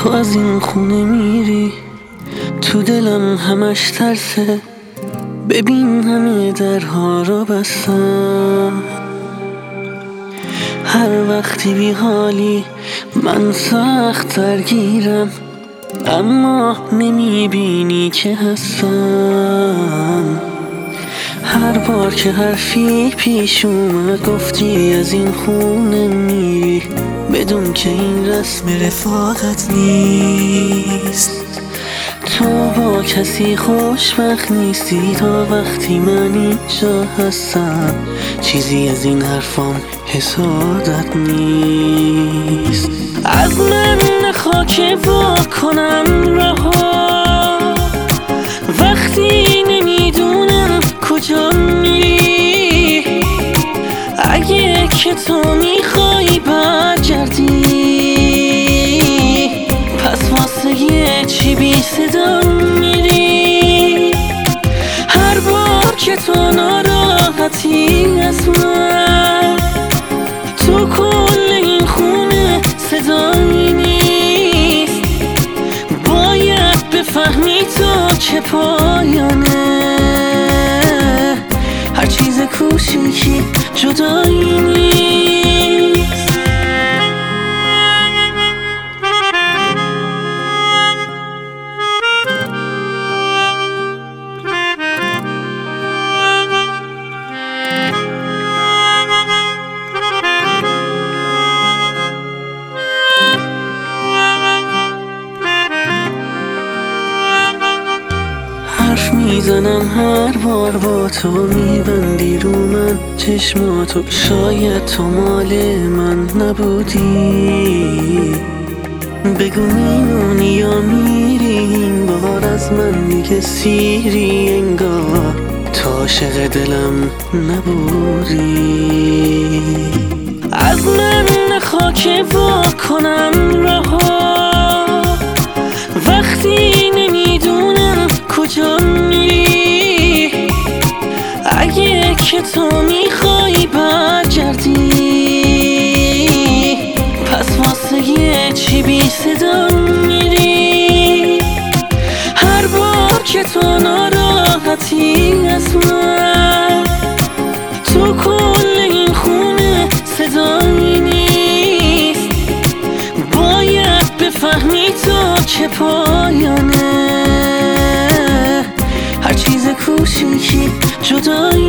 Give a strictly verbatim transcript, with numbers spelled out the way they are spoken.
تو از این خونه میری، تو دلم همش ترسه. ببین همه درها رو بستم، هر وقتی بی حالی من سخت درگیرم، اما نمیبینی که هستم. هر بار که حرفی پیش اومد گفتی از این خونه میری، بدون که این رسم رفاقت نیست. تو با کسی خوشبخت نیستی تا وقتی من اینجا هستم، چیزی از این حرفام حسادت نیست. از من نخوا که وا کنم رها، وقتی نمیدونم کجا میری. اگه که تو میخوای برگردی، پس واسه یه چی بی صدا میری. هر بار که تو ناراحتی از من، تو کل این خونه صدایی نیست. باید بفهمی تو که پایانه هر چیز کوچیکی جدایی نیست. حرف میزنم هر بار با تو میبندی رو من چشماتو، شاید تو مال من نبودی. بگو میمونی یا میری، این بار از من دیگه سیری، انگار تو عاشق دلم نبودی. از من نخوا که وا کنم رها، وقتی نمیدونم کجا میری. اگه که تو میخوای برگردی، پس واسه یه چی بی صدا میری. هر بار که تو ناراحتی از من، تو کل این خونه صدایی نیست. باید بفهمی تو که پایانه هر چیز کوچیکی جدایی